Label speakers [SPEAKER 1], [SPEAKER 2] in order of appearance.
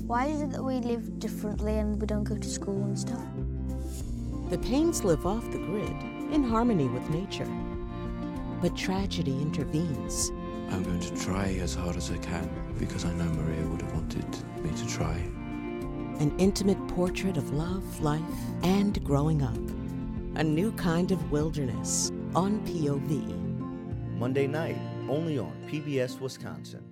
[SPEAKER 1] Why is it that we live differently and we don't go to school and stuff?
[SPEAKER 2] The Paynes live off the grid, in harmony with nature. But tragedy intervenes.
[SPEAKER 3] I'm going to try as hard as I can because I know Maria would have wanted me to try.
[SPEAKER 2] An intimate portrait of love, life, and growing up. A new kind of wilderness on POV.
[SPEAKER 4] Monday night, only on PBS Wisconsin.